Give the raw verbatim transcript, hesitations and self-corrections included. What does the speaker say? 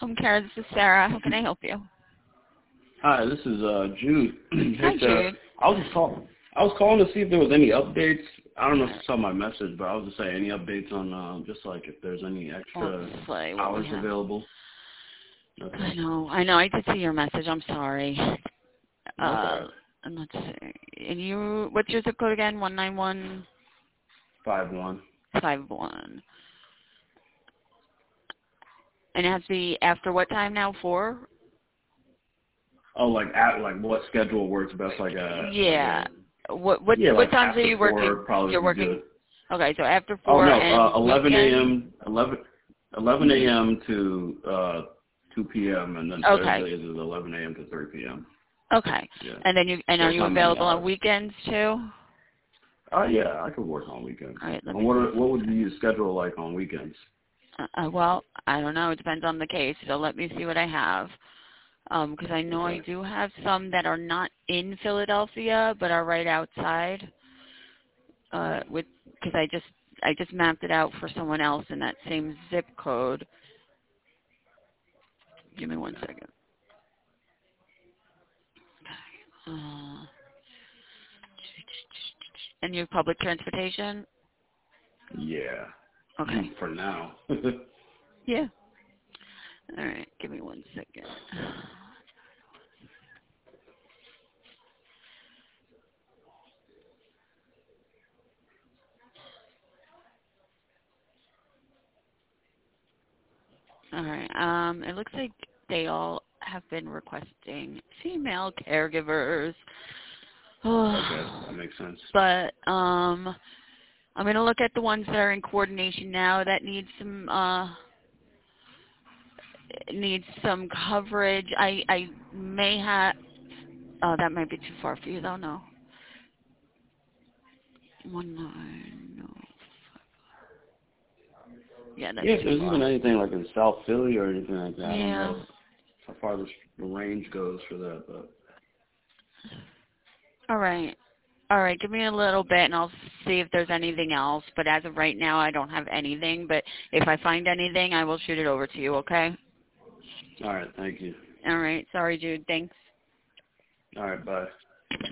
Home care, this is Sarah. How can I help you? Hi, this is uh, Jude. Hi, Hey, Sarah. Jude. I was just calling. I was calling to see if there was any updates. I don't know if you saw my message, but I was just saying any updates on um, just like if there's any extra Let's hours available. Okay. I know. I know. I did see your message. I'm sorry. Uh, Okay. and let's see. And you, what's your zip code again? One nine one Five one. five one. And it has to be after what time now? Four? Oh, like at like what schedule works best? Like a Yeah. like a, What what yeah, what like times are after you four working? probably You're would be working. good. Okay, so after Oh four no, and uh, eleven weekends? a.m. eleven eleven a.m. to uh, two p.m. and then Okay. Thursdays is eleven a.m. to three p.m. Okay. Yeah. And then you and are There's you not many available on hours. weekends too? Oh yeah, I could work on weekends. All right. Let And me what see. are, what would be your schedule like on weekends? Uh, uh, well, I don't know. It depends on the case. So let me see what I have. Um, because I know I Okay. do have some that are not in Philadelphia, but are right outside. Uh, with because I just I just mapped it out for someone else in that same zip code. Give me one second. Uh, and you have public transportation? Yeah. Okay. For now. Yeah. All right. Give me one second. All right. Um, it looks like they all have been requesting female caregivers. Okay, that makes sense. But um, I'm going to look at the ones that are in coordination now that need some uh, need some coverage. I I may have. Oh, that might be too far for you, though. No. One nine. No. Yeah, that's Yeah, if too there's even far. anything like in South Philly or anything like that, I don't Yeah. know how far the the range goes for that, but All right. All right. Give me a little bit, and I'll see if there's anything else. But as of right now, I don't have anything. But if I find anything, I will shoot it over to you. Okay. all right, thank you. All right. Sorry, Jude. Thanks. All right, bye.